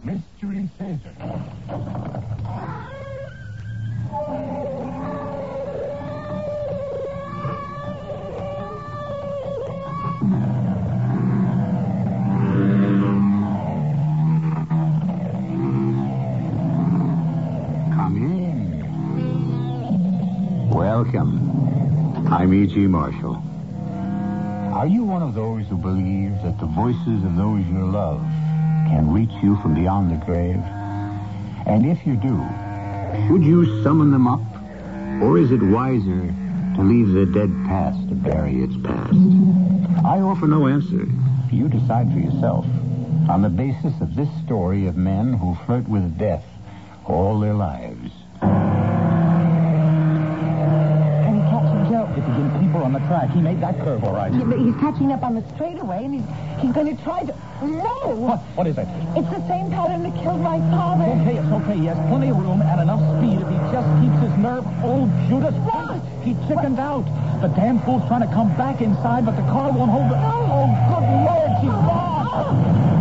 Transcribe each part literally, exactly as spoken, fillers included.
Mystery Theater. Come in. Welcome. I'm E G. Marshall. Are you one of those who believe that the voices of those you love can reach you from beyond the grave? And if you do, should you summon them up? Or is it wiser to leave the dead past to bury its past? I offer no answer. You decide for yourself on the basis of this story of men who flirt with death all their lives. If he gets people on the track, he made that curve all right. Yeah, but he's catching up on the straightaway, and he's he's going to try to... No! What? What is it? It's the same pattern that killed my father. It's okay, it's okay. He has plenty of room and enough speed if he just keeps his nerve. Oh, Judas. What? He chickened out. The damn fool's trying to come back inside, but the car won't hold it. Oh, good Lord, she's lost.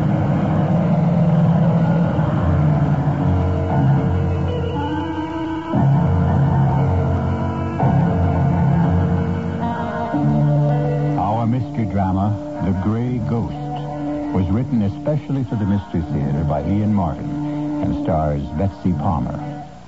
Mystery drama, The Gray Ghost, was written especially for the Mystery Theater by Ian Martin and stars Betsy Palmer.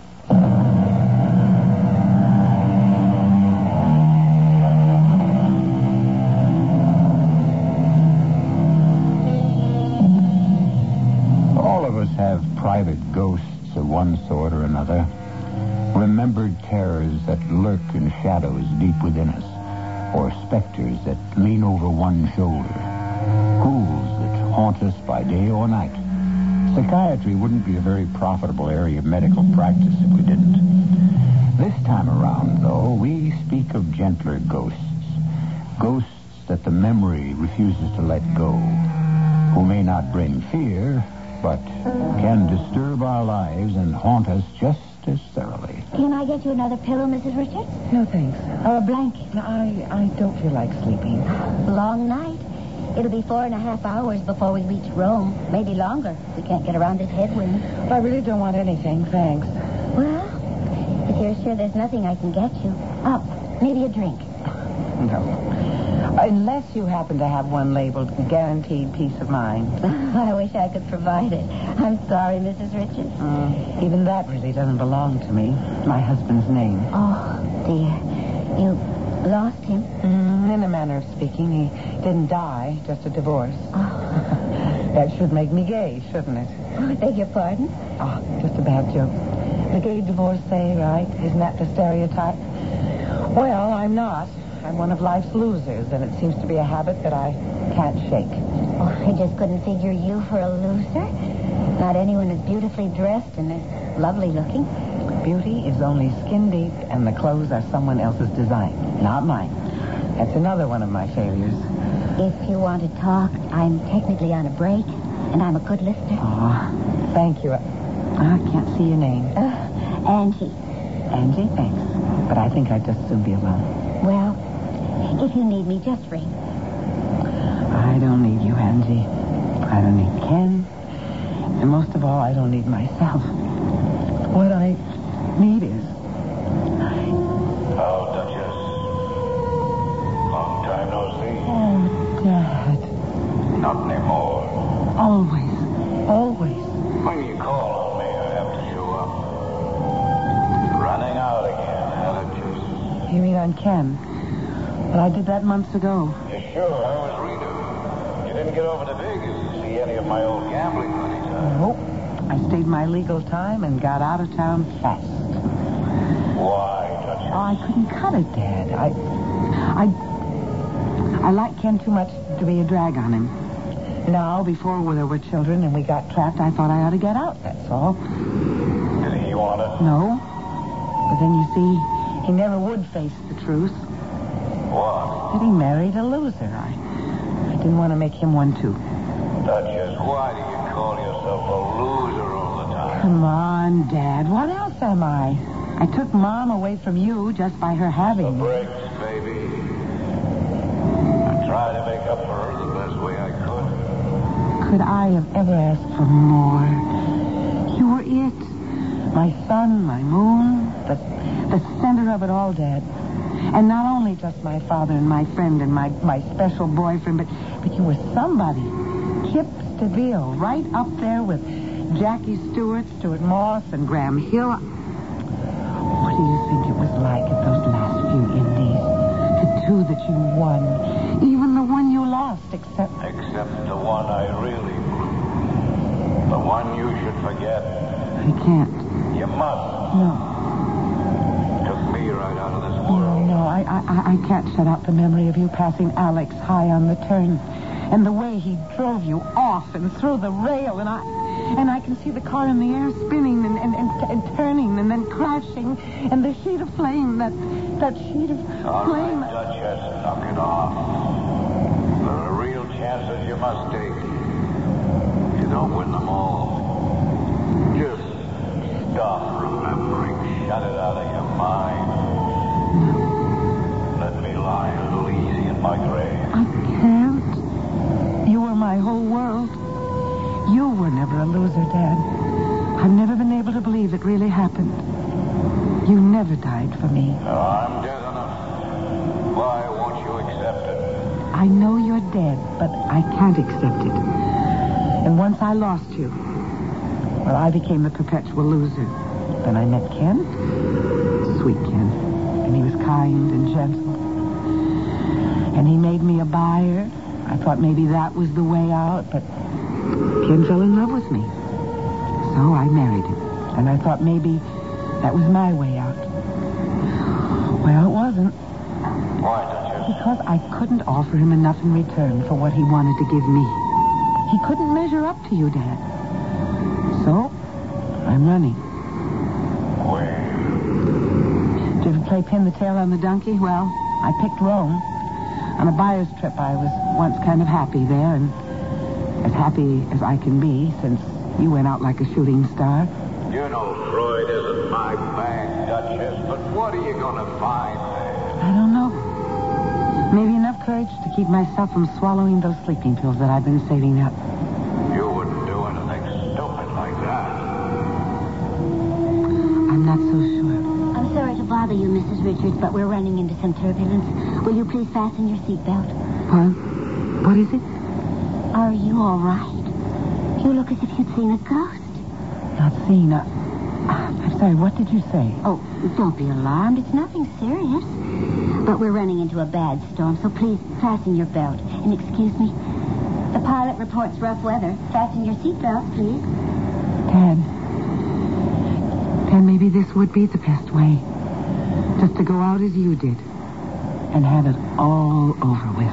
All of us have private ghosts of one sort or another, remembered terrors that lurk in shadows deep within us, or specters that lean over one shoulder, ghouls that haunt us by day or night. Psychiatry wouldn't be a very profitable area of medical practice if we didn't. This time around, though, we speak of gentler ghosts, ghosts that the memory refuses to let go, who may not bring fear, but can disturb our lives and haunt us just as thoroughly. Can I get you another pillow, Missus Richards? No, thanks. Or a blanket? I, I don't feel like sleeping. Long night. It'll be four and a half hours before we reach Rome. Maybe longer. We can't get around this headwind. I really don't want anything, thanks. Well, if you're sure there's nothing I can get you. Oh, maybe a drink. No. Unless you happen to have one labeled Guaranteed Peace of Mind. I wish I could provide it. I'm sorry, Missus Richards. Mm, even that really doesn't belong to me. My husband's name. Oh, dear. You lost him? Mm, in a manner of speaking. He didn't die, just a divorce. Oh. That should make me gay, shouldn't it? Oh, I beg your pardon? Oh, just a bad joke. The gay divorcee, right? Isn't that the stereotype? Well, I'm not. I'm one of life's losers, and it seems to be a habit that I can't shake. Oh, I just couldn't figure you for a loser. Not anyone as beautifully dressed and as lovely looking. Beauty is only skin deep, and the clothes are someone else's design, not mine. That's another one of my failures. If you want to talk, I'm technically on a break, and I'm a good listener. Oh, thank you. I can't see your name. Uh, Angie. Angie, thanks. But I think I'd just soon be alone. Well, if you need me, just ring. I don't need you, Angie. I don't need Ken. And most of all, I don't need myself. What I need is... Oh, Duchess. Long time no see. Oh, Dad. Not anymore. Always. Always. When you call on me, I have to show up. Running out again, huh, Duchess? You mean on Ken? Well, I did that months ago. You sure? How was Rita? You didn't get over to Vegas to see any of my old gambling buddies, huh? Nope. I stayed my legal time and got out of town fast. Why, Duchess? Oh, I couldn't cut it, Dad. I... I... I like Ken too much to be a drag on him. Now, before there were children and we got trapped, I thought I ought to get out, that's all. Did he want it? No. But then you see, he never would face the truth. What? That he married a loser. I, I didn't want to make him one, too. Duchess, why do you call yourself a loser all the time? Come on, Dad. What else am I? I took Mom away from you just by her having The me. breaks, baby. I tried to make up for her the best way I could. Could I have ever asked for more? my moon, the, the center of it all, Dad. And not only just my father and my friend and my, my special boyfriend, but, but you were somebody. Kip Stabile, right up there with Jackie Stewart, Stuart Moss, and Graham Hill. What do you think it was like at those last few indies? The two that you won. Even the one you lost, except... Except the one I really blew. The one you should forget. I can't. You must. No. Took me right out of this No, world. no, I, I, I can't shut out the memory of you passing Alex high on the turn. And the way he drove you off and through the rail, and I... And I can see the car in the air spinning and, and, and, and turning and then crashing. And the sheet of flame, that that sheet of All flame. right, Duchess, knock it off. There are real chances you must take. You don't win them all. Just stop remembering. Shut it out of your mind. Let me lie a little easy in my grave. I can't. You were my whole world. You were never a loser, Dad. I've never been able to believe it really happened. You never died for me. I'm dead enough. Why won't you accept it? I know you're dead, but I can't accept it. And once I lost you, well, I became the perpetual loser. Then I met Ken. Sweet Ken. And he was kind and gentle. And he made me a buyer. I thought maybe that was the way out, but Ken fell in love with me. So I married him. And I thought maybe that was my way out. Well, it wasn't. Why, Duchess? Because I couldn't offer him enough in return for what he wanted to give me. He couldn't measure up to you, Dad. So, I'm running. Where? Did you ever play pin the tail on the donkey? Well, I picked Rome. On a buyer's trip, I was once kind of happy there, and as happy as I can be since you went out like a shooting star. You know Freud isn't my bag, Duchess, but what are you going to find there? I don't know. Maybe enough courage to keep myself from swallowing those sleeping pills that I've been saving up. You wouldn't do anything stupid like that. I'm not so sure. I'm sorry to bother you, Missus Richards, but we're running into some turbulence. Will you please fasten your seatbelt? What? What is it? Are you all right? You look as if you'd seen a ghost. Not seen. Uh, I'm sorry, what did you say? Oh, don't be alarmed. It's nothing serious. But we're running into a bad storm, so please fasten your belt. And excuse me, the pilot reports rough weather. Fasten your seatbelt, please. Dad. Dad, maybe this would be the best way. Just to go out as you did. And have it all over with.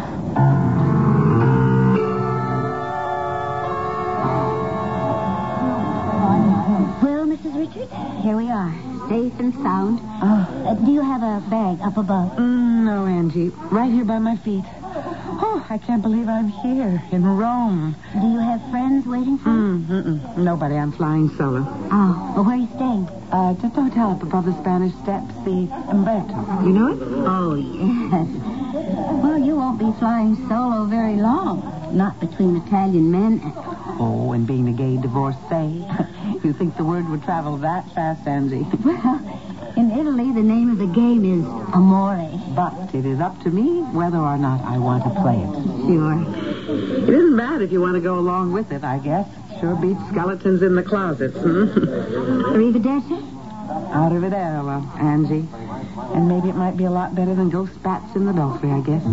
Well, Missus Richards, here we are. Safe and sound. Oh. Uh, do you have a bag up above? Mm, no, Angie. Right here by my feet. Oh, I can't believe I'm here in Rome. Do you have friends waiting for you? Mm, mm-mm. Nobody. I'm flying solo. Oh, well, where are you staying? Uh, just a hotel up above the Spanish Steps, the Umberto. You know it? Oh, yes. Well, you won't be flying solo very long. Not between Italian men. Oh, and being a gay divorcee. You think the word would travel that fast, Angie? Well, in Italy, the name of the game is Amore. But it is up to me whether or not I want to play it. Sure. It isn't bad if you want to go along with it, I guess. Sure beats skeletons in the closets, hmm? Arrivederci? Arrivederci, Angie. And maybe it might be a lot better than ghost bats in the belfry, I guess.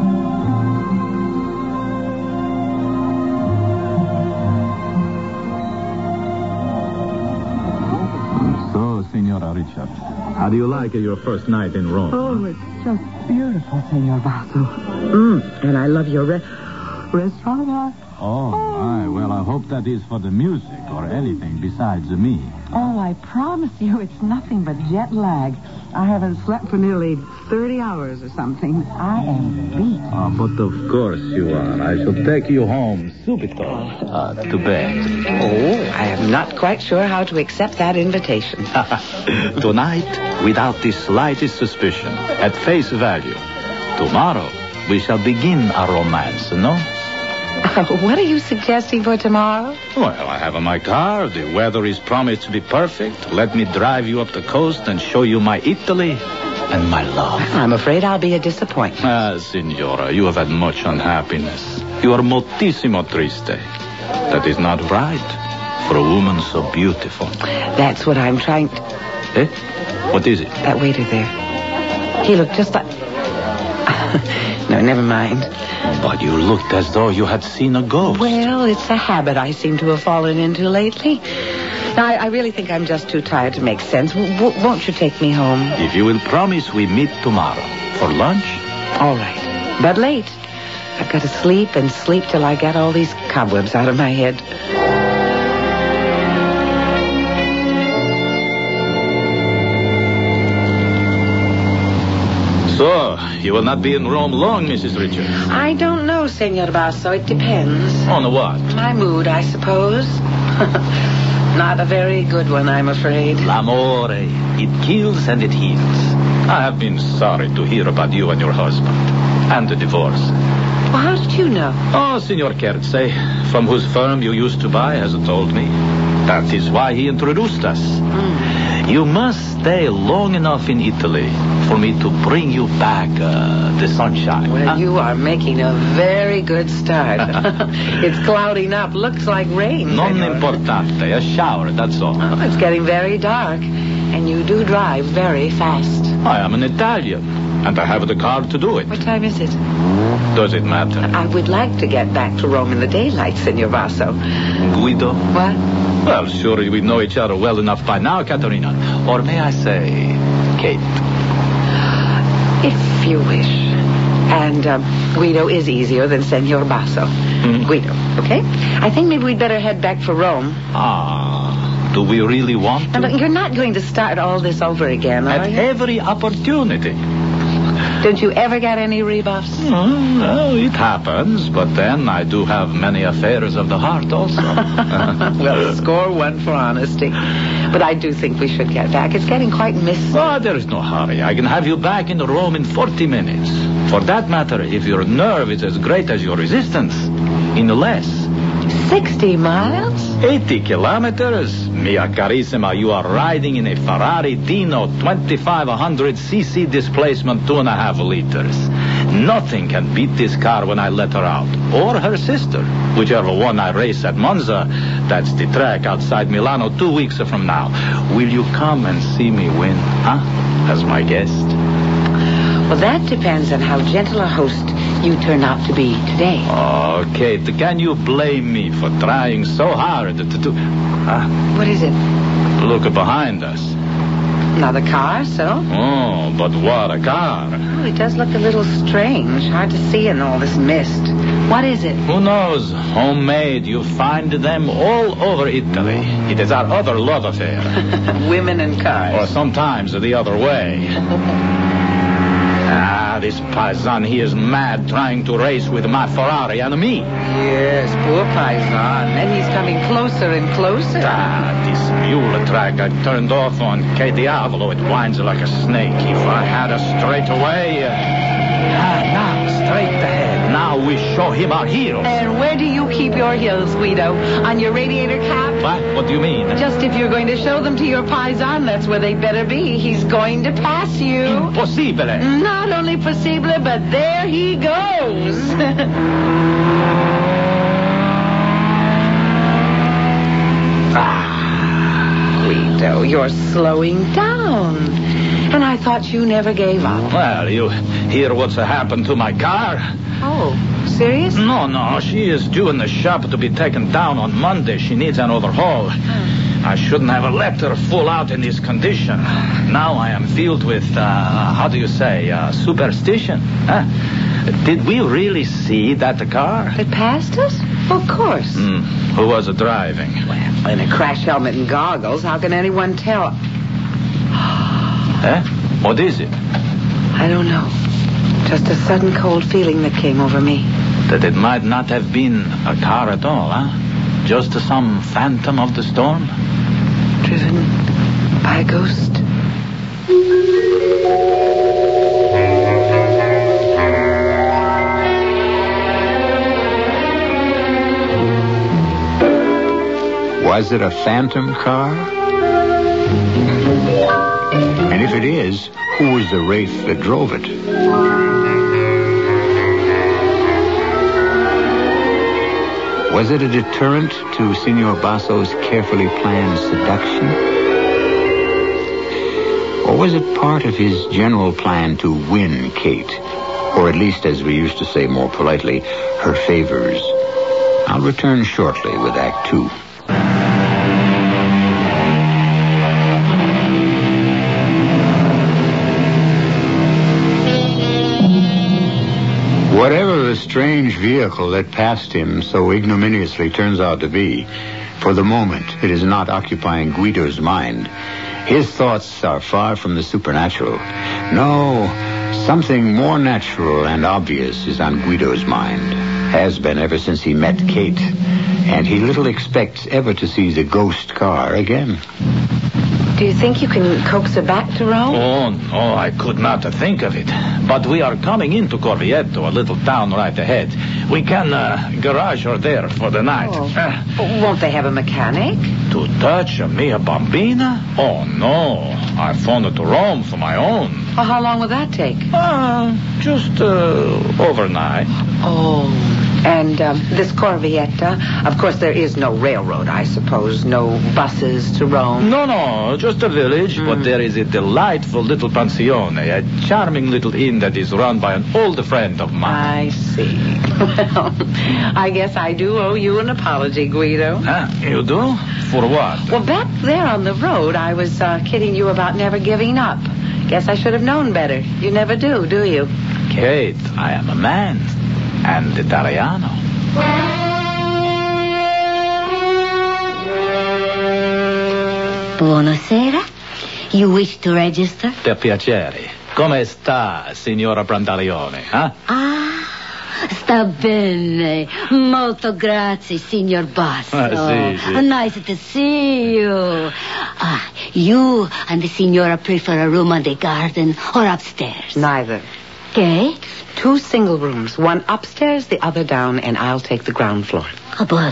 So, Signora Richards, how do you like your first night in Rome? Oh, it's just beautiful, Senor Basso. Mm, and I love your re- restaurant. Oh, my. Well, I hope that is for the music or anything besides me. Oh, I promise you it's nothing but jet lag. I haven't slept for nearly thirty hours or something. I am beat. Uh, but of course you are. I shall take you home subito uh, to bed. Oh, I am not quite sure how to accept that invitation. Tonight, without the slightest suspicion, at face value. Tomorrow, we shall begin our romance, no? What are you suggesting for tomorrow? Well, I have in my car. The weather is promised to be perfect. Let me drive you up the coast and show you my Italy and my love. I'm afraid I'll be a disappointment. Ah, Signora, you have had much unhappiness. You are moltissimo triste. That is not right for a woman so beautiful. That's what I'm trying to... Eh? What is it? That waiter there. He looked just like... No, never mind. But you looked as though you had seen a ghost. Well, it's a habit I seem to have fallen into lately. Now, I, I really think I'm just too tired to make sense. W- w- won't you take me home? If you will promise we meet tomorrow for lunch. All right. But late. I've got to sleep and sleep till I get all these cobwebs out of my head. So, you will not be in Rome long, Missus Richards? I don't know, Senor Basso. It depends. On what? My mood, I suppose. Not a very good one, I'm afraid. L'amore. It kills and it heals. I have been sorry to hear about you and your husband. And the divorce. Well, how did you know? Oh, Signor Kerze, from whose firm you used to buy, has told me. That is why he introduced us. Mm. You must stay long enough in Italy for me to bring you back uh, the sunshine. Well, huh? you are making a very good start. It's clouding up. Looks like rain. Non importante. A shower, that's all. Oh, it's getting very dark. And you do drive very fast. I am an Italian. And I have the car to do it. What time is it? Does it matter? I would like to get back to Rome in the daylight, Senor Basso. Guido? What? Well, surely we know each other well enough by now, Caterina. Or may I say, Kate? If you wish. And um, Guido is easier than Senor Basso. Mm-hmm. Guido, okay? I think maybe we'd better head back for Rome. Ah, do we really want to? Now, you're not going to start all this over again, are At you? every opportunity. Don't you ever get any rebuffs? Mm, well, it happens, but then I do have many affairs of the heart also. Well, score one for honesty. But I do think we should get back. It's getting quite misty. Oh, there is no hurry. I can have you back in Rome in forty minutes. For that matter, if your nerve is as great as your resistance, in less. Sixty miles? eighty kilometers? Mia carissima, you are riding in a Ferrari Dino twenty-five hundred c c displacement, two and a half liters. Nothing can beat this car when I let her out. Or her sister, whichever one I race at Monza. That's the track outside Milano two weeks from now. Will you come and see me win, huh? As my guest? Well, that depends on how gentle a host you turn out to be today. Oh, Kate, can you blame me for trying so hard to do... Huh? What is it? Look behind us. Another car, so? Oh, but what a car. Oh, it does look a little strange. Hard to see in all this mist. What is it? Who knows? Homemade. You find them all over Italy. It is our other love affair. Women and cars. Or sometimes the other way. Ah, this paisan, he is mad trying to race with my Ferrari and me. Yes, poor paisan. And he's coming closer and closer. Ah, this mule track I turned off on Che Diavolo. It winds like a snake. If I had a straight away... Uh... Ah, now, straight ahead. Now we show him our heels. And where do you keep your heels, Guido? On your radiator cap? What? What do you mean? Just if you're going to show them to your paisan, that's where they better be. He's going to pass you. Impossibile. Not only possible, but there he goes. Ah, Guido, you're slowing down. And I thought you never gave up. Well, you hear what's happened to my car? Oh, serious? No, no. She is due in the shop to be taken down on Monday. She needs an overhaul. Hmm. I shouldn't have let her fall out in this condition. Now I am filled with, uh, how do you say, uh, superstition. Huh? Did we really see that car? It passed us? Of course. Mm. Who was driving? Well, in a crash helmet and goggles, how can anyone tell? Eh? What is it? I don't know. Just a sudden cold feeling that came over me. That it might not have been a car at all, huh? Just some phantom of the storm? Driven by a ghost. Was it a phantom car? And if it is, who was the wraith that drove it? Was it a deterrent to Senor Basso's carefully planned seduction? Or was it part of his general plan to win Kate? Or at least, as we used to say more politely, her favors? I'll return shortly with Act Two. Whatever the strange vehicle that passed him so ignominiously turns out to be, for the moment it is not occupying Guido's mind. His thoughts are far from the supernatural. No, something more natural and obvious is on Guido's mind. Has been ever since he met Kate. And he little expects ever to see the ghost car again. Do you think you can coax her back to Rome? Oh, no, I could not think of it. But we are coming into Corvietto, a little town right ahead. We can uh, garage her there for the night. Oh. Uh, Won't they have a mechanic? to touch a mia bambina? Oh, no. I phoned it to Rome for my own. Well, how long will that take? Uh, just uh, overnight. Oh. And um, this Corvietta, of course, there is no railroad, I suppose. No buses to Rome. No, no, just a village, Mm. but there is a delightful little pensione, a charming little inn that is run by an old friend of mine. I see. Well, I guess I do owe you an apology, Guido. Huh? You do? For what? Well, back there on the road, I was uh, kidding you about never giving up. Guess I should have known better. You never do, do you? Kate, I am a man. And Italiano. Buonasera. You wish to register? Per piacere. Come sta, signora Brandalione? Huh? Ah, sta bene. Molto grazie, signor Basso. Ah, sì, sì. Nice to see you. Ah, you and the signora prefer a room on the garden or upstairs? Neither. Kate? Two single rooms, one upstairs, the other down, and I'll take the ground floor. But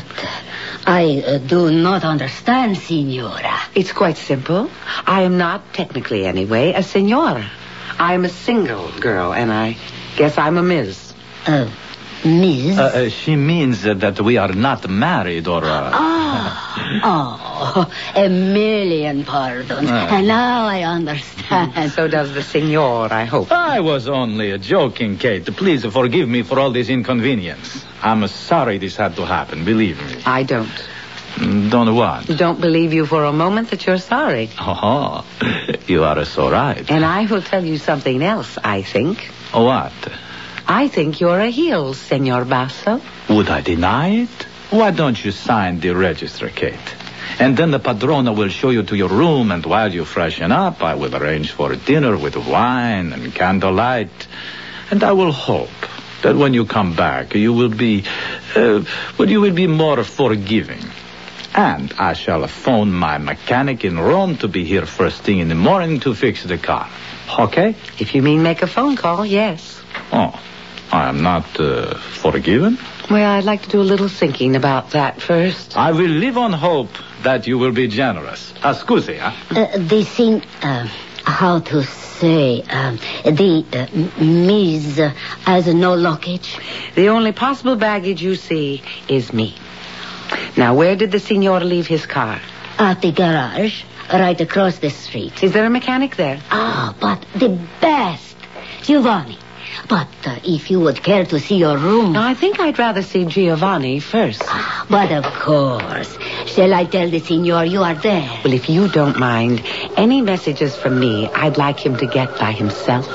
I uh, do not understand, signora. It's quite simple. I am not, technically anyway, a senora. I'm a single girl, and I guess I'm a Miz. Uh, Miss? Uh, uh, she means uh, that we are not married or... Uh... Ah, oh, a million pardons. Uh. And now I understand. So does the senor, I hope. I was only uh, joking, Kate. Please forgive me for all this inconvenience. I'm sorry this had to happen, believe me. I don't. Mm, Don't what? Don't believe you for a moment that you're sorry. Oh, you are so right. And I will tell you something else, I think. What? I think you're a heel, Senor Basso. Would I deny it? Why don't you sign the register, Kate? And then the padrona will show you to your room, and while you freshen up, I will arrange for a dinner with wine and candlelight. And I will hope that when you come back, you will be, uh, well, you will be more forgiving. And I shall phone my mechanic in Rome to be here first thing in the morning to fix the car. Okay? If you mean make a phone call, yes. Oh, I am not uh, forgiven? Well, I'd like to do a little thinking about that first. I will live on hope that you will be generous. Uh, scusi, huh? Uh, the thing, uh, how to say, um, the uh, Miss uh, has no luggage. The only possible baggage you see is me. Now, where did the senor leave his car? At the garage, right across the street. Is there a mechanic there? Ah, but the best, Giovanni. But uh, if you would care to see your room... Now, I think I'd rather see Giovanni first. But of course. Shall I tell the signor you are there? Well, if you don't mind, any messages from me, I'd like him to get by himself.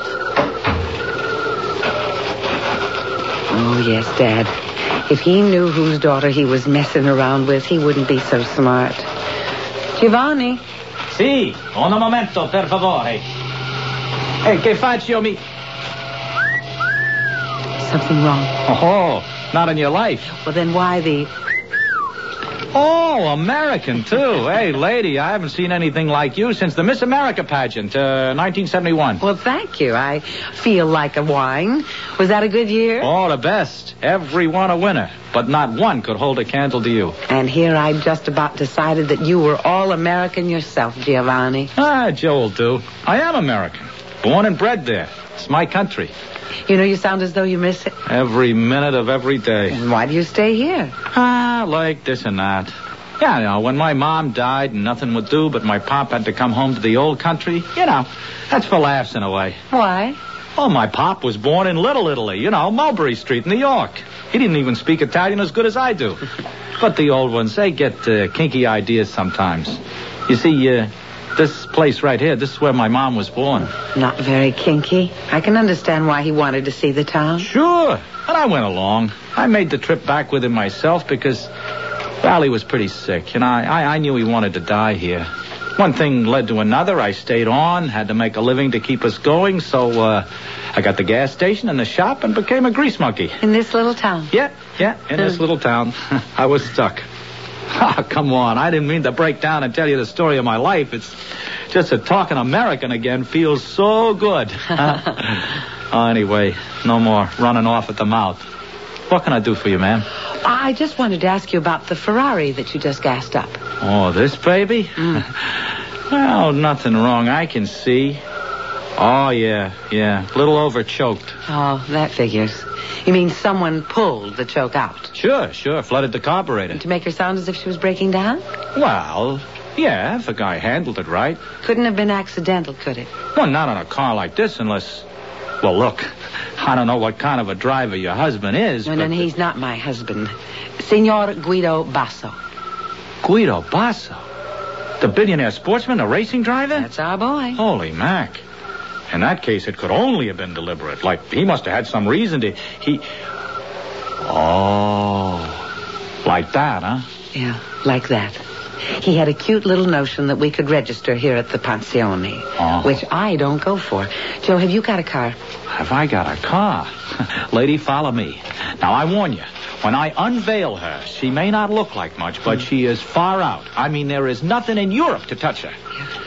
Oh, yes, Dad. If he knew whose daughter he was messing around with, he wouldn't be so smart. Giovanni? Sì, un momento, per favore. E che faccio mi... Something wrong. Oh, not in your life. Well, then why the... Oh, American, too. Hey, lady, I haven't seen anything like you since the Miss America pageant, uh, nineteen seventy-one. Well, thank you. I feel like a wine. Was that a good year? Oh, the best. Every one a winner. But not one could hold a candle to you. And here I just about decided that you were all American yourself, Giovanni. Ah, Joe will do. I am American. Born and bred there. It's my country. You know, you sound as though you miss it. Every minute of every day. And why do you stay here? Ah, like this and that. Yeah, you know, when my mom died and nothing would do, but my pop had to come home to the old country, you know, that's for laughs in a way. Why? Oh, my pop was born in Little Italy, you know, Mulberry Street, New York. He didn't even speak Italian as good as I do. But the old ones, they get uh, kinky ideas sometimes. You see, uh, this place right here, this is where my mom was born. Not very kinky. I can understand why he wanted to see the town. Sure. And I went along. I made the trip back with him myself because, well, he was pretty sick. And I, I, I knew he wanted to die here. One thing led to another. I stayed on, had to make a living to keep us going. So uh, I got the gas station and the shop and became a grease monkey. In this little town? Yeah, yeah, in this little town. I was stuck. Oh, come on. I didn't mean to break down and tell you the story of my life. It's just that talking American again feels so good. Oh, anyway, no more running off at the mouth. What can I do for you, ma'am? I just wanted to ask you about the Ferrari that you just gassed up. Oh, this baby? Mm. Well, nothing wrong I can see. Oh, yeah, yeah. A little over-choked. Oh, that figures. You mean someone pulled the choke out? Sure, sure. Flooded the carburetor. To make her sound as if she was breaking down? Well, yeah, if a guy handled it right. Couldn't have been accidental, could it? Well, not on a car like this unless... Well, look, I don't know what kind of a driver your husband is, No, but... no, he's not my husband. Signor Guido Basso. Guido Basso? The billionaire sportsman, the racing driver? That's our boy. Holy Mac. In that case, it could only have been deliberate. Like, he must have had some reason to... He... Oh. Like that, huh? Yeah, like that. He had a cute little notion that we could register here at the Pensione, Oh. which I don't go for. Joe, have you got a car? Have I got a car? Lady, follow me. Now, I warn you, when I unveil her, she may not look like much, but she is far out. I mean, there is nothing in Europe to touch her.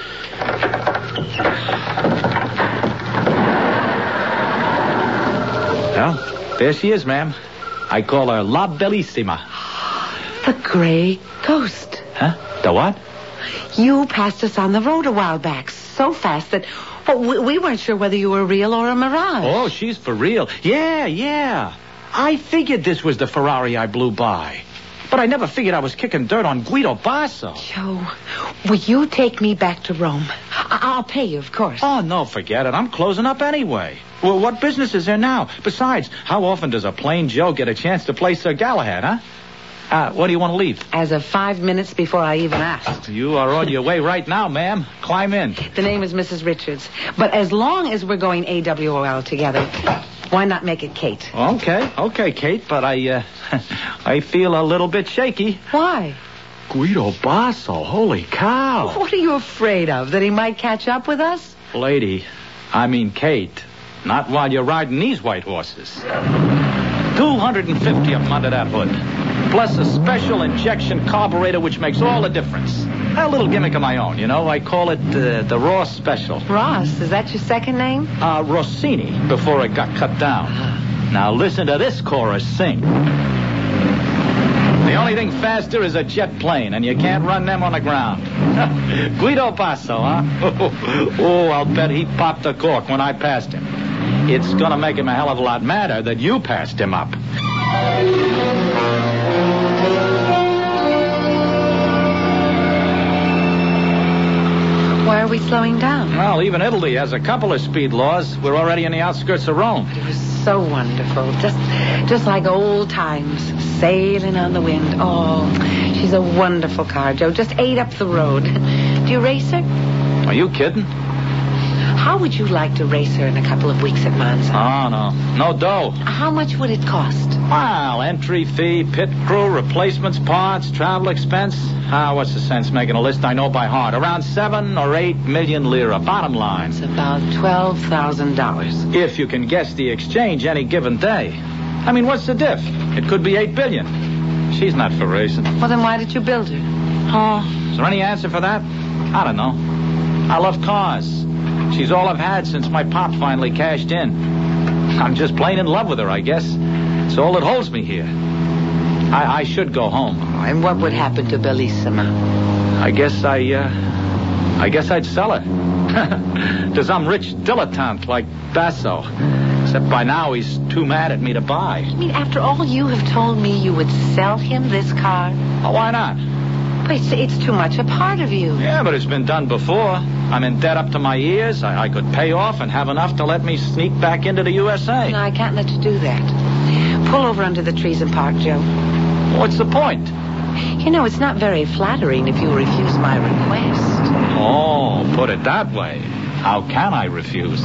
Well, there she is, ma'am. I call her La Bellissima. The gray ghost. Huh? The what? You passed us on the road a while back so fast that well, we, we weren't sure whether you were real or a mirage. Oh, she's for real. Yeah, yeah. I figured this was the Ferrari I blew by. But I never figured I was kicking dirt on Guido Basso. Joe, will you take me back to Rome? I- I'll pay you, of course. Oh, no, forget it. I'm closing up anyway. Well, what business is there now? Besides, how often does a plain Joe get a chance to play Sir Galahad, huh? Uh, what do you want to leave? As of five minutes before I even asked. You are on your way right now, ma'am. Climb in. The name is Missus Richards. But as long as we're going A W O L together, why not make it Kate? Okay, okay, Kate, but I, uh, I feel a little bit shaky. Why? Guido Basso, holy cow. What are you afraid of? That he might catch up with us? Lady, I mean Kate, not while you're riding these white horses. two hundred fifty of them under that hood. Plus a special injection carburetor which makes all the difference. A little gimmick of my own, you know. I call it uh, the Ross Special. Ross, is that your second name? Uh, Rossini, before it got cut down. Now listen to this chorus sing. The only thing faster is a jet plane, and you can't run them on the ground. Guido Basso, huh? Oh, I'll bet he popped a cork when I passed him. It's gonna make him a hell of a lot madder that you passed him up. Why are we slowing down? Well, even Italy has a couple of speed laws. We're already in the outskirts of Rome. It was so wonderful. Just just like old times, sailing on the wind. Oh, she's a wonderful car, Joe. Just ate up the road. Do you race her? Are you kidding? How would you like to race her in a couple of weeks at Monza? Oh, no. No dough. How much would it cost? Well, entry fee, pit crew, replacements, parts, travel expense. Ah, what's the sense making a list I know by heart? Around seven or eight million lira. Bottom line. It's about twelve thousand dollars. If you can guess the exchange any given day. I mean, what's the diff? It could be eight billion. she's not for racing. Well, then why did you build her? Oh, is there any answer for that? I don't know. I love cars. She's all I've had since my pop finally cashed in. I'm just plain in love with her, I guess. It's all that holds me here. I, I should go home. And what would happen to Bellissima? I guess I, uh, I guess I'd sell her. To some rich dilettante like Basso. Except by now he's too mad at me to buy. I mean, after all you have told me, you would sell him this car? Oh, why not? But it's, it's too much a part of you. Yeah, but it's been done before. I'm in debt up to my ears. I, I could pay off and have enough to let me sneak back into the U S A. No, I can't let you do that. Pull over under the trees and park, Joe. What's the point? You know, it's not very flattering if you refuse my request. Oh, put it that way. How can I refuse?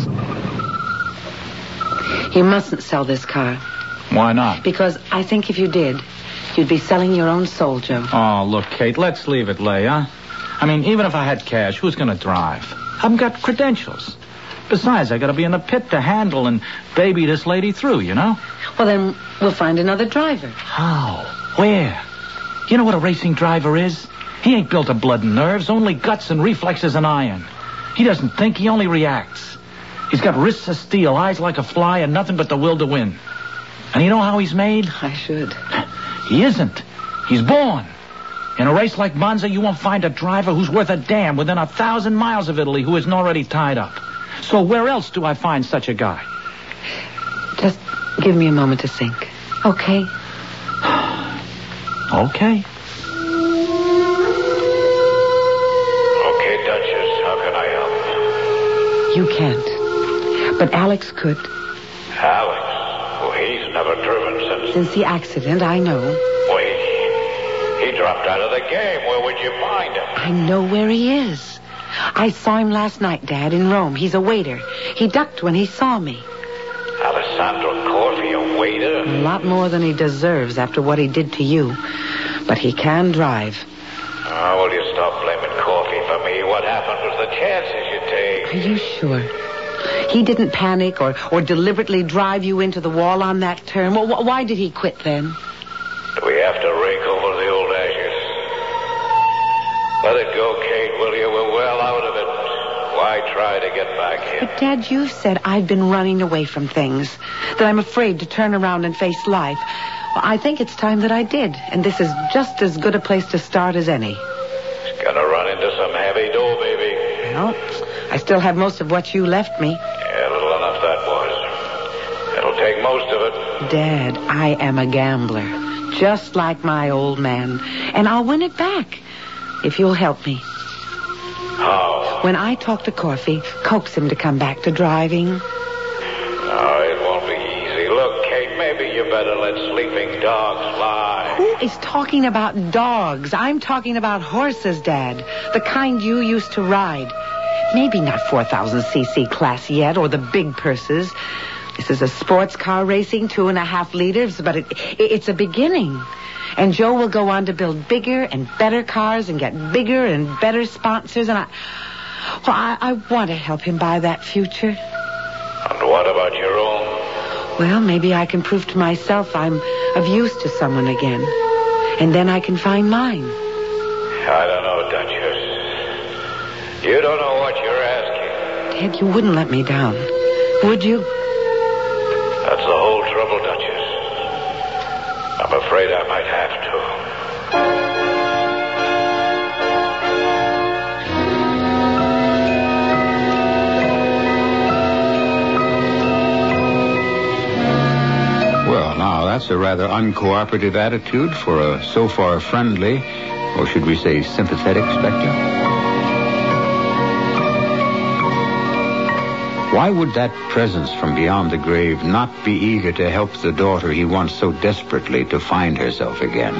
You mustn't sell this car. Why not? Because I think if you did, you'd be selling your own soul, Joe. Oh, look, Kate, let's leave it lay, huh? I mean, even if I had cash, who's going to drive? I haven't got credentials. Besides, I got to be in the pit to handle and baby this lady through, you know? Well, then we'll find another driver. How? Where? You know what a racing driver is? He ain't built of blood and nerves, only guts and reflexes and iron. He doesn't think, he only reacts. He's got wrists of steel, eyes like a fly, and nothing but the will to win. And you know how he's made? I should. He isn't. He's born. In a race like Monza, you won't find a driver who's worth a damn within a thousand miles of Italy who isn't already tied up. So where else do I find such a guy? Just give me a moment to think. Okay? Okay. Okay, Duchess, how can I help? You can't. But Alex could. Alex? Well, he's never driven since... Since the accident, I know. Wait. He dropped out of the game. Where would you find him? I know where he is. I saw him last night, Dad, in Rome. He's a waiter. He ducked when he saw me. Alessandro Corfi, a waiter? A lot more than he deserves after what he did to you. But he can drive. Oh, will you stop blaming Corfi for me? What happened was the chances you take. Are you sure? He didn't panic or, or deliberately drive you into the wall on that turn. Well, wh- why did he quit then? Do we have to rake over the old ashes? Let it go, Kate, will you? We're well out of it. Why try to get back in? But, Dad, you said I've been running away from things, that I'm afraid to turn around and face life. Well, I think it's time that I did, and this is just as good a place to start as any. It's gonna run into some heavy dough, baby. Well, I still have most of what you left me. Yeah, little enough that was. It'll take most of it. Dad, I am a gambler, just like my old man, and I'll win it back if you'll help me. How? When I talk to Corfi, coax him to come back to driving. Oh, it won't be easy. Look, Kate, maybe you better let sleeping dogs lie. Who is talking about dogs? I'm talking about horses, Dad. The kind you used to ride. Maybe not four thousand c c class yet, or the big purses. This is a sports car racing, two and a half liters, but it, it, it's a beginning. And Joe will go on to build bigger and better cars and get bigger and better sponsors. And I, well, I, I want to help him buy that future. And what about your own? Well, maybe I can prove to myself I'm of use to someone again. And then I can find mine. I don't know, Duchess. You don't know what you're asking. Dad, you wouldn't let me down, would you? That's the whole trouble, Duchess. I'm afraid I might have to. Well, now, that's a rather uncooperative attitude for a so far friendly, or should we say sympathetic Spectre. Why would that presence from beyond the grave not be eager to help the daughter he wants so desperately to find herself again?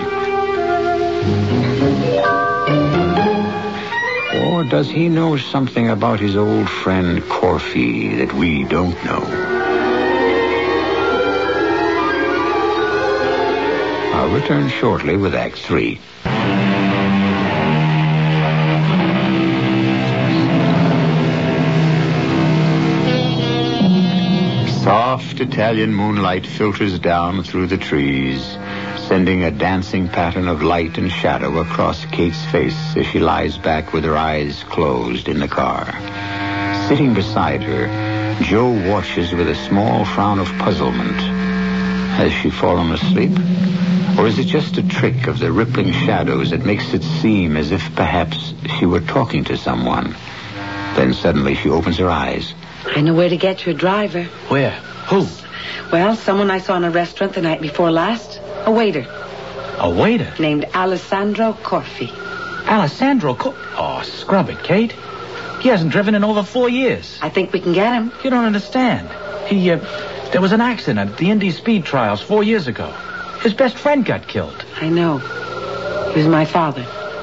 Or does he know something about his old friend Corfi that we don't know? I'll return shortly with Act Three. Soft Italian moonlight filters down through the trees. sending a dancing pattern of light and shadow across Kate's face as she lies back with her eyes closed in the car. Sitting beside her, Joe watches with a small frown of puzzlement. Has she fallen asleep? Or is it just a trick of the rippling shadows that makes it seem as if perhaps she were talking to someone? Then suddenly she opens her eyes. I know where to get your driver. Where? Who? Well, someone I saw in a restaurant the night before last. A waiter. A waiter? Named Alessandro Corfi. Alessandro Co... Oh, scrub it, Kate. He hasn't driven in over four years. I think we can get him. You don't understand. He, uh, there was an accident at the Indy Speed Trials four years ago. His best friend got killed. I know. He was my father.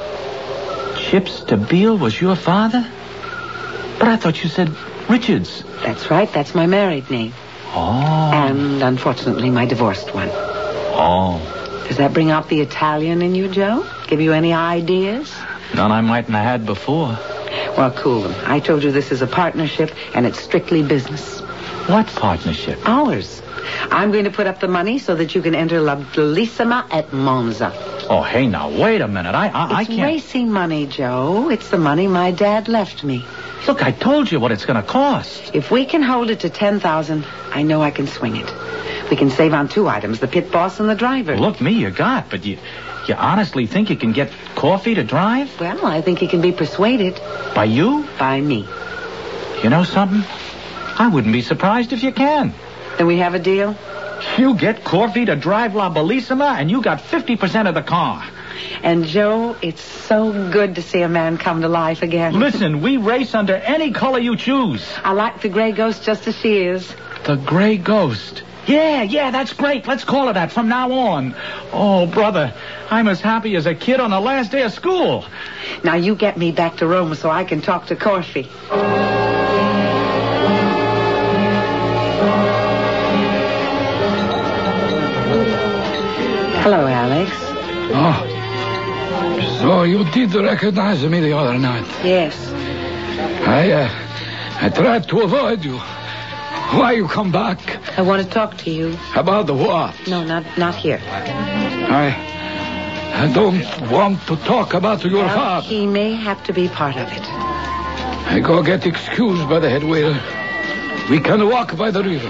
Chip Stabile was your father? But I thought you said Richards. That's right. That's my married name. Oh. And, unfortunately, my divorced one. Oh. Does that bring out the Italian in you, Joe? Give you any ideas? None I mightn't have had before. Well, cool. I told you this is a partnership, and it's strictly business. What partnership? Ours. I'm going to put up the money so that you can enter La Bellissima at Monza. Oh, hey, now, wait a minute. I, I, I It's can't... racing money, Joe. It's the money my dad left me. Look, I told you what it's going to cost. If we can hold it to ten thousand dollars, I know I can swing it. We can save on two items, the pit boss and the driver. Look, me, you got, but you... You honestly think you can get Corfi to drive? Well, I think he can be persuaded. By you? By me. You know something? I wouldn't be surprised if you can. Then we have a deal? You get Corfi to drive La Bellissima, and you got fifty percent of the car. And, Joe, it's so good to see a man come to life again. Listen, we race under any color you choose. I like the gray ghost just as she is. The Gray Ghost. Yeah, yeah, that's great. Let's call her that from now on. Oh, brother, I'm as happy as a kid on the last day of school. Now you get me back to Rome so I can talk to Corfi. Hello, Alex. Oh, so you did recognize me the other night? Yes. I, uh, I tried to avoid you. Why you come back? I want to talk to you. About the what? No, not not here. I, I don't want to talk about your Well, father. he may have to be part of it. I go get excused by the head waiter. We can walk by the river.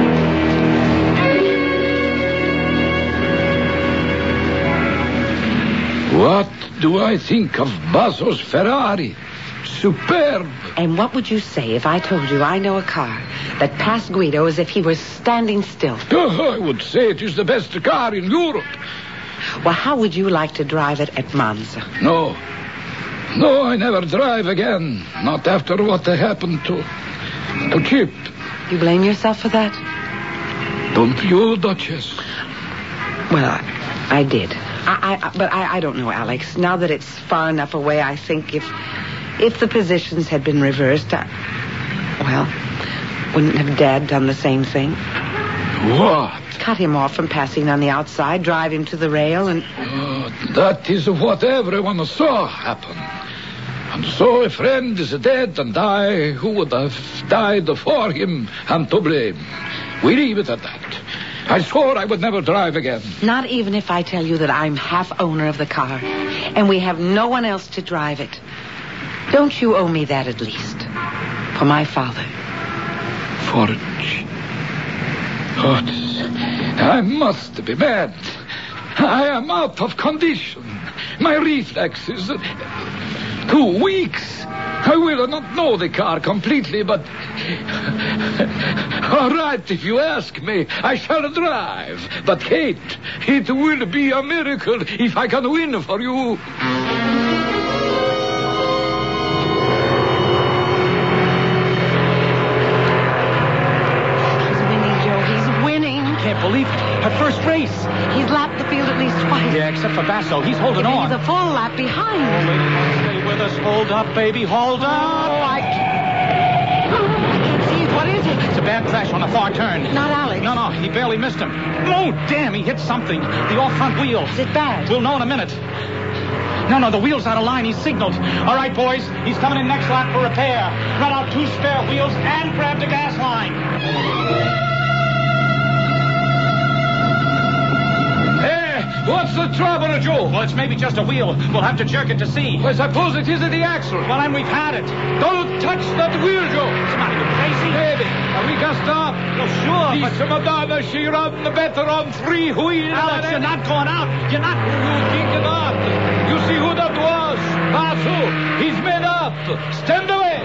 What do I think of Basso's Ferrari? Superb. And what would you say if I told you I know a car that passed Guido as if he was standing still? Oh, I would say it is the best car in Europe. Well, how would you like to drive it at Monza? No. No, I never drive again. Not after what happened to... to Chip. You blame yourself for that? Don't you, Duchess? Well, I, I did. I, I, but I, I don't know, Alex. Now that it's far enough away, I think if... If the positions had been reversed, I, well, wouldn't have Dad done the same thing? What? Cut him off from passing on the outside, drive him to the rail, and... Oh, that is what everyone saw happen. And so a friend is dead, and I, who would have died for him, am to blame. We leave it at that. I swore I would never drive again. Not even if I tell you that I'm half owner of the car, and we have no one else to drive it. Don't you owe me that at least? For my father. Forge. Oh, I must be mad. I am out of condition. My reflexes... Two weeks. I will not know the car completely, but... All right, if you ask me, I shall drive. But, Kate, it will be a miracle if I can win for you. Can't believe it. Her first race. He's lapped the field at least twice. Yeah, except for Basso. He's holding on. He's a full lap behind. Oh, lady, stay with us. Hold up, baby. Hold up. Oh, I can't... I can't see it. What is it? It's a bad crash on a far turn. Not Alex. No, no. He barely missed him. Oh, damn. He hit something. The off-front wheel. Is it bad? We'll know in a minute. No, no. The wheel's out of line. He's signaled. All right, boys. He's coming in next lap for repair. Run out two spare wheels and grab the gas line. What's the trouble, Joe? Well, it's maybe just a wheel. We'll have to jerk it to see. I suppose it is at the axle. Well, then we've had it. Don't touch that wheel, Joe. What's the matter, you crazy? Baby, are we can stop? Well, sure, This but... Madonna, she run the better on three wheels. Alex, you're not going out. You're not... You think not? You see who that was? Basso. He's made up. Stand away.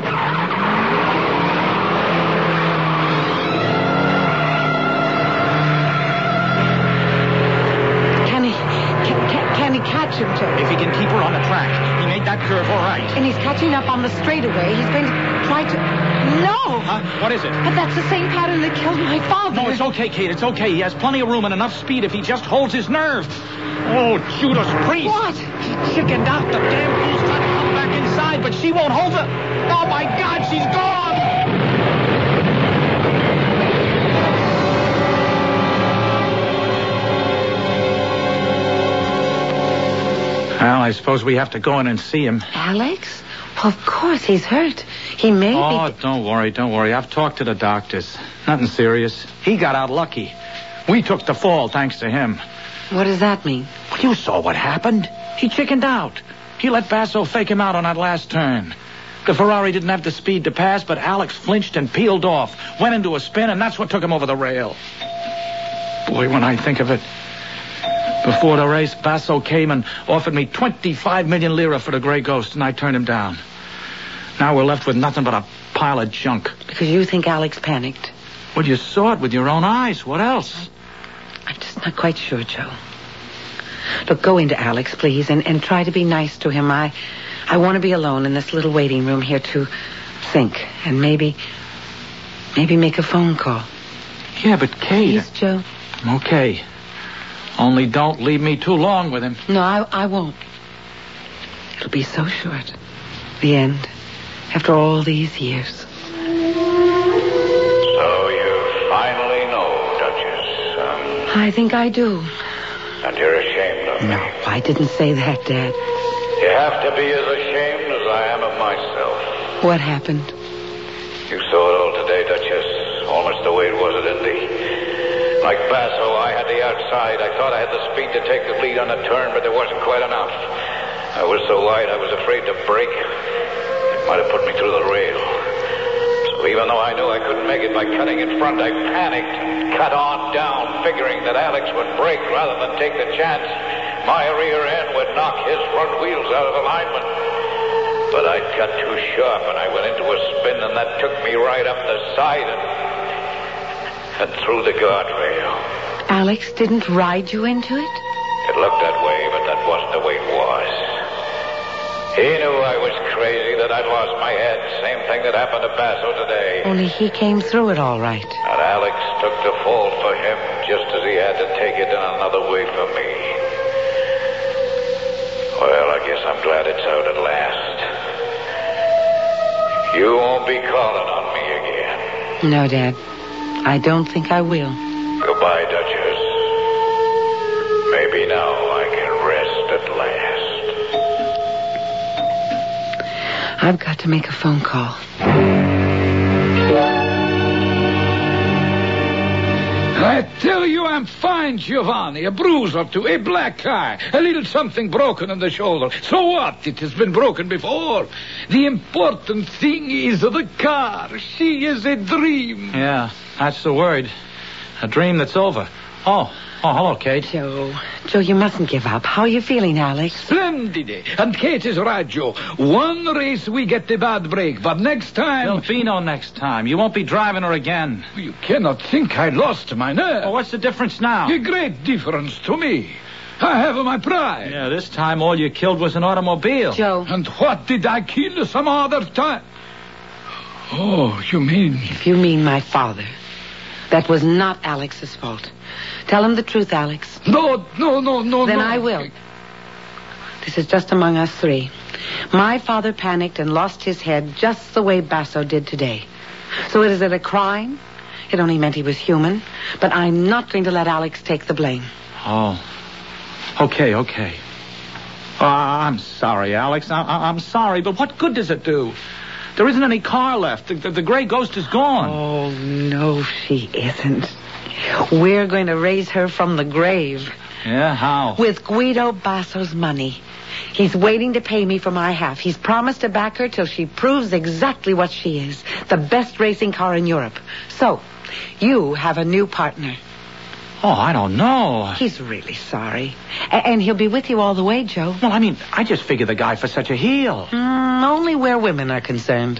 Can he, can, can, can he catch him, Joe? If he can keep her on the track, he made that curve all right. And he's catching up on the straightaway. He's going to try to... No! Huh? What is it? But that's the same pattern that killed my father. No, it's okay, Kate. It's okay. He has plenty of room and enough speed if he just holds his nerve. Oh, Judas Priest. What? He chickened out. The damn fool's trying to come back inside, but she won't hold it. Oh, my God, she's gone. Well, I suppose we have to go in and see him. Alex? Well, of course, he's hurt. He may Oh, be... don't worry, don't worry. I've talked to the doctors. Nothing serious. He got out lucky. We took the fall thanks to him. What does that mean? Well, you saw what happened. He chickened out. He let Basso fake him out on that last turn. The Ferrari didn't have the speed to pass, but Alex flinched and peeled off, went into a spin, and that's what took him over the rail. Boy, when I think of it... Before the race, Basso came and offered me twenty-five million lira for the Grey Ghost, and I turned him down. Now we're left with nothing but a pile of junk. Because you think Alex panicked. Well, you saw it with your own eyes. What else? I'm just not quite sure, Joe. Look, go into Alex, please, and, and try to be nice to him. I I want to be alone in this little waiting room here to think and maybe, maybe make a phone call. Yeah, but Kate... Please, Joe. Okay. Only don't leave me too long with him. No, I, I won't. It'll be so short. The end. After all these years. So you finally know, Duchess, huh? I think I do. And you're ashamed of me. No, I didn't say that, Dad. You have to be as ashamed as I am of myself. What happened? You saw it all today, Duchess. Almost the way it was at Indy. Like Basso, I had the outside. I thought I had the speed to take the lead on the turn, but there wasn't quite enough. I was so wide, I was afraid to brake. It might have put me through the rail. So even though I knew I couldn't make it by cutting in front, I panicked and cut on down, figuring that Alex would brake rather than take the chance. My rear end would knock his front wheels out of alignment. But I'd cut too sharp, and I went into a spin, and that took me right up the side and... and through the guardrail. Alex didn't ride you into it? It looked that way, but that wasn't the way it was. He knew I was crazy, that I'd lost my head. Same thing that happened to Basso today. Only he came through it all right. And Alex took the fall for him just as he had to take it in another way for me. Well, I guess I'm glad it's out at last. You won't be calling on me again. No, Dad. I don't think I will. Goodbye, Duchess. Maybe now I can rest at last. I've got to make a phone call. I tell you I'm fine, Giovanni. A bruise or two, a black eye, a little something broken in the shoulder. So what? It has been broken before. The important thing is the car. She is a dream. Yeah, that's the word. A dream that's over. Oh, oh, hello, Kate. Joe, Joe, you mustn't give up. How are you feeling, Alex? Splendid. And Kate is right, Joe. One race we get the bad break, but next time... There'll be no next time. You won't be driving her again. You cannot think I lost my nerve. Well, what's the difference now? A great difference to me. I have my pride. Yeah, this time all you killed was an automobile. Joe. And what did I kill some other time? Oh, you mean... If you mean my father, that was not Alex's fault. Tell him the truth, Alex. No, no, no, no, Then no. I will. This is just among us three. My father panicked and lost his head just the way Basso did today. So is it a crime? It only meant he was human. But I'm not going to let Alex take the blame. Oh. Okay, okay. Oh, I'm sorry, Alex. I- I- I'm sorry, but what good does it do? There isn't any car left. The, the, the Grey Ghost is gone. Oh, no, she isn't. We're going to raise her from the grave. Yeah, how? With Guido Basso's money. He's waiting to pay me for my half. He's promised to back her till she proves exactly what she is. The best racing car in Europe. So, you have a new partner. Oh, I don't know. He's really sorry. A- and he'll be with you all the way, Joe. Well, I mean, I just figure the guy for such a heel. Mm, only where women are concerned.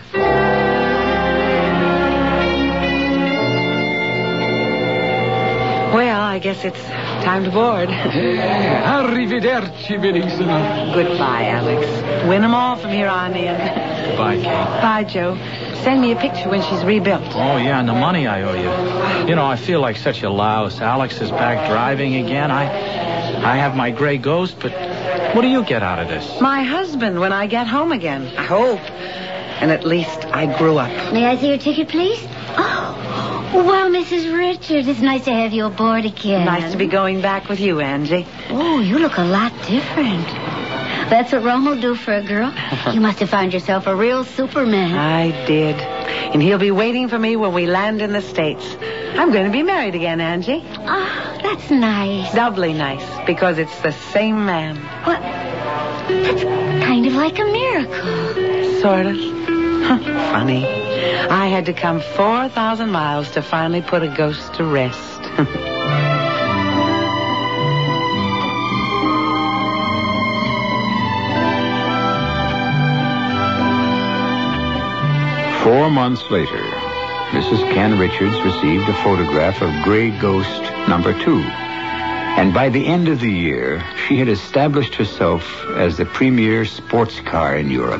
Well, I guess it's time to board. Arrivederci, benissimo. Goodbye, Alex. Win them all from here on in. Bye, Kate. Bye, Joe. Send me a picture when she's rebuilt. Oh, yeah, and the money I owe you. You know, I feel like such a louse. Alex is back driving again. I I have my gray ghost, but what do you get out of this? My husband when I get home again. I hope. And at least I grew up. May I see your ticket, please? Oh, well, Missus Richards, it's nice to have you aboard again. Nice to be going back with you, Angie. Oh, you look a lot different. That's what Rome will do for a girl. You must have found yourself a real Superman. I did. And he'll be waiting for me when we land in the States. I'm going to be married again, Angie. Ah, that's nice. Doubly nice, because it's the same man. Well, that's kind of like a miracle. Sort of. Funny. I had to come four thousand miles to finally put a ghost to rest. Four months later, Missus Ken Richards received a photograph of Gray Ghost number two. And by the end of the year, she had established herself as the premier sports car in Europe.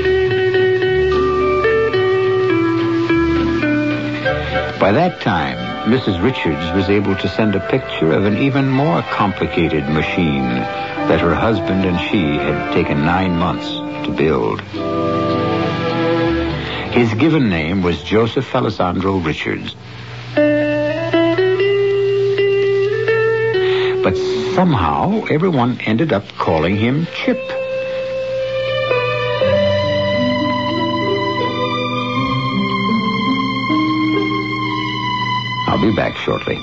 By that time, Missus Richards was able to send a picture of an even more complicated machine that her husband and she had taken nine months to build. His given name was Joseph Alessandro Richards. But somehow, everyone ended up calling him Chip. I'll be back shortly.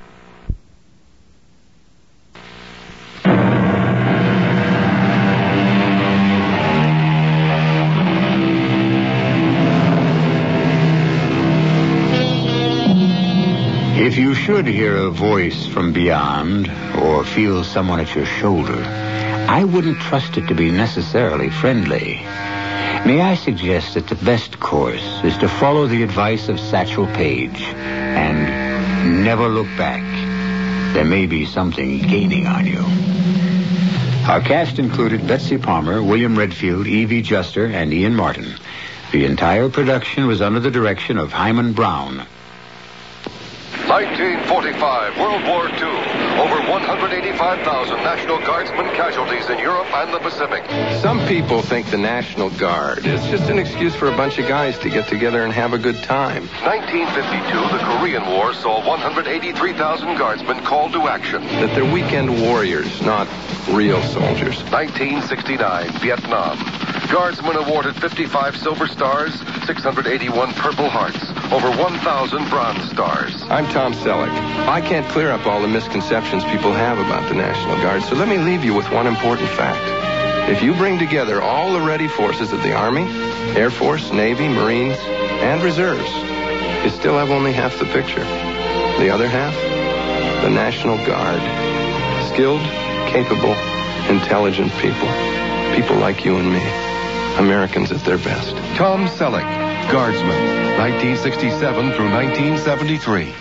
If you should hear a voice from beyond or feel someone at your shoulder, I wouldn't trust it to be necessarily friendly. May I suggest that the best course is to follow the advice of Satchel Paige and never look back. There may be something gaining on you. Our cast included Betsy Palmer, William Redfield, Evie Juster, and Ian Martin. The entire production was under the direction of Hyman Brown. nineteen forty-five, World War Two. Over one hundred eighty-five thousand National Guardsmen casualties in Europe and the Pacific. Some people think the National Guard is just an excuse for a bunch of guys to get together and have a good time. nineteen fifty-two, the Korean War saw one hundred eighty-three thousand Guardsmen called to action. That they're weekend warriors, not real soldiers. nineteen sixty-nine, Vietnam. Guardsmen awarded fifty-five Silver Stars, six hundred eighty-one Purple Hearts, over one thousand Bronze Stars. I'm Tom Selleck. I can't clear up all the misconceptions people have about the National Guard, so let me leave you with one important fact. If you bring together all the ready forces of the Army, Air Force, Navy, Marines, and Reserves, you still have only half the picture. The other half? The National Guard. Skilled, capable, intelligent people. People like you and me. Americans at their best. Tom Selleck, Guardsman, nineteen sixty-seven through nineteen seventy-three.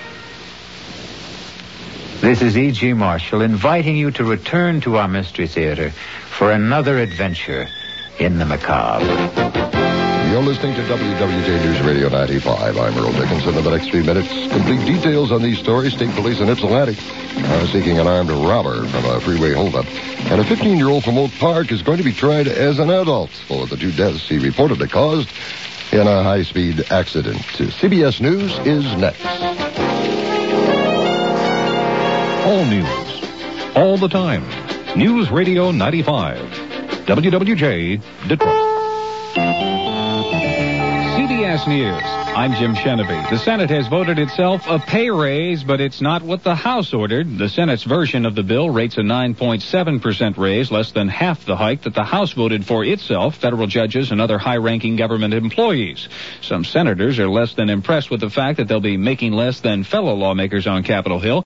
This is E G. Marshall inviting you to return to our Mystery Theater for another adventure in the macabre. You're listening to W W J News Radio ninety-five. I'm Earl Dickinson. In the next few minutes, complete details on these stories. State police in Ypsilanti are seeking an armed robber from a freeway holdup. And a fifteen-year-old from Oak Park is going to be tried as an adult for the two deaths he reportedly caused in a high-speed accident. C B S News is next. All news, all the time. News Radio ninety-five. W W J, Detroit. C B S News I'm Jim Sheneby. The Senate has voted itself a pay raise, but it's not what the House ordered. The Senate's version of the bill rates a nine point seven percent raise, less than half the hike that the House voted for itself, federal judges and other high-ranking government employees. Some senators are less than impressed with the fact that they'll be making less than fellow lawmakers on Capitol Hill.